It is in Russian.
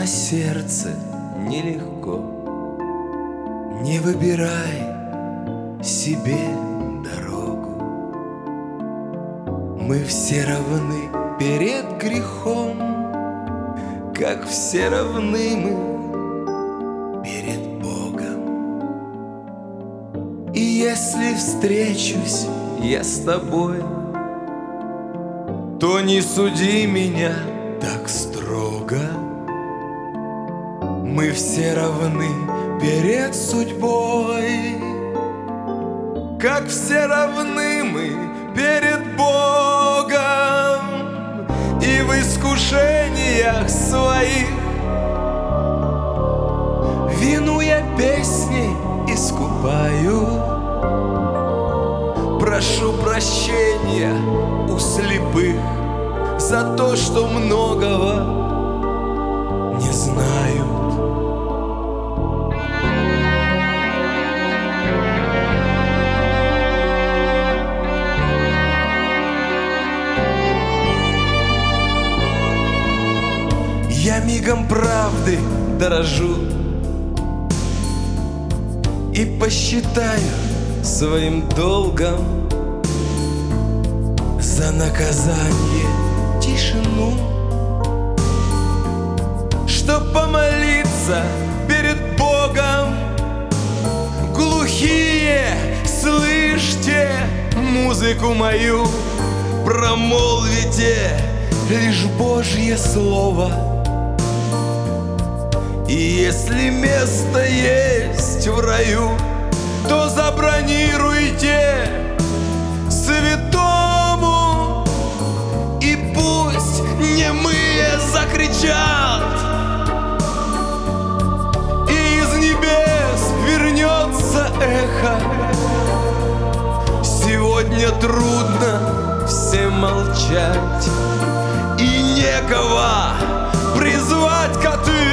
на сердце нелегко. Не выбирай себе дорогу. Мы все равны перед грехом, как все равны мы перед Богом. И если встречусь я с тобой, то не суди меня так строго. Мы все равны перед судьбой, как все равны мы перед Богом. И в искушениях своих вину я песней искупаю. Прошу прощения у слепых за то, что многого не знают. Я мигом правды дорожу и посчитаю своим долгом за наказание тишину, чтоб помолиться перед Богом. Глухие, слышьте музыку мою, промолвите лишь Божье слово. И если место есть в раю, то забронируйте святому, и пусть немые закричат, и из небес вернется эхо. Сегодня трудно всем молчать, и некого призвать к ответу.